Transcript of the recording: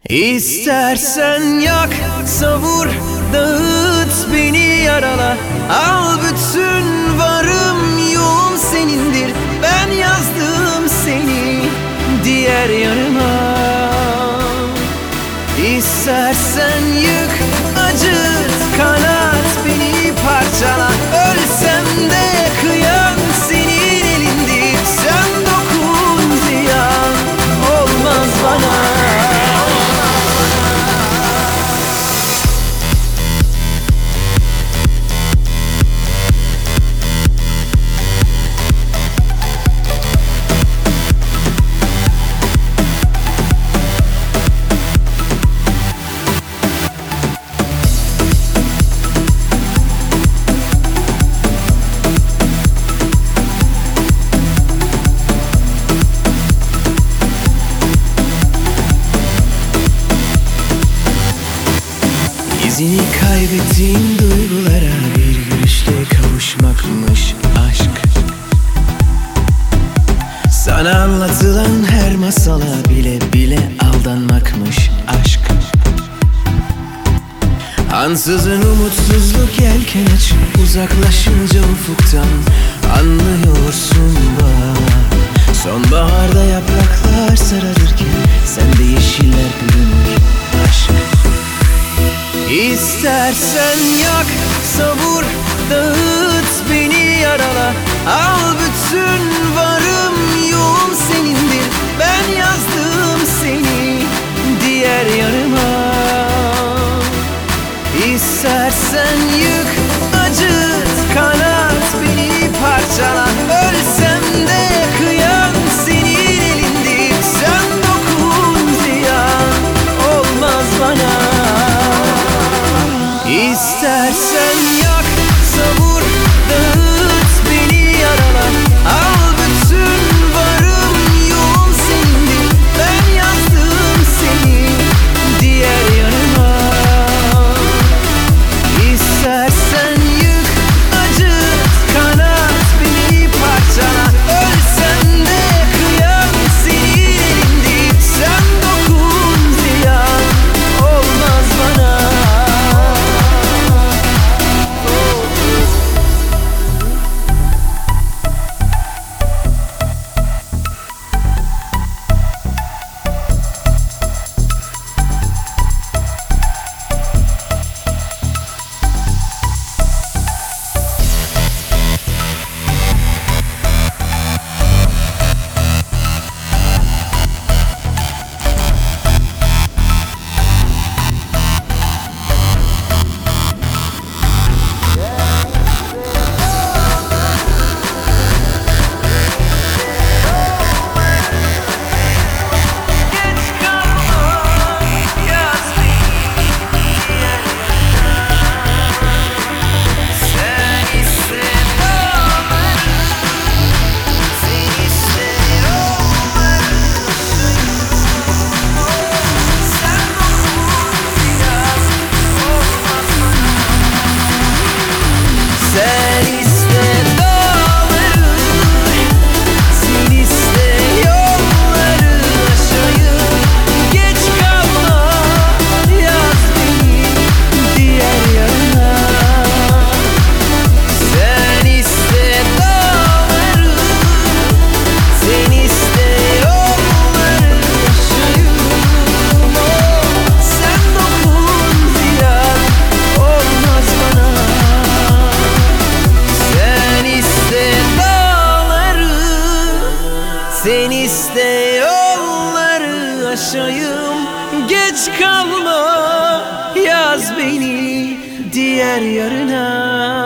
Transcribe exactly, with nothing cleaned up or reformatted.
İstersen yak, savur, dağıt, beni yarala. Al bütün varım yoğum senindir. Ben yazdım seni diğer yarıma. İstersen yık, acıt, kanat, beni parçala. Ölsem de kıyam senin elindir. Sen dokun, ziyan olmaz bana. İzini kaybettiğim duygulara bir gülüşle kavuşmakmış aşk. Sana anlatılan her masala bile bile aldanmakmış aşk. Ansızın umutsuzluk yelken açıp uzaklaşınca ufuktan anlıyorsun bak. Sonbaharda yapraklar sararırken sende yeşiller bürünür aşk. İstersen yak, savur, dağıt, beni yarala. Al bütün varım yoğum senindir. Ben yazdım seni diğer yarıma. İstersen yık, acıt, kanat, beni parçala. Ölsem de kıyam senin elindir. Sen dokun, ziyan olmaz bana. İstersen yak, savur, dağıt, beni yarala. Al bütün varım yoğum senindir. Ben yazdım seni diğer yarıma. İstersen yık, acıt, kanat, beni parçala. Ölsem de kıyam senin elindir. Sen dokun, ziyan olmaz bana. Sen iste dağları, sen iste yolları aşayım. Geç kalma, yaz beni diğer yarına. Sen iste dağları, sen iste yolları aşayım. Sen dokun, ziyan olmaz bana. Sen iste dağları, sen iste yolları aşayım. Geç kalma, yaz beni diğer yarına.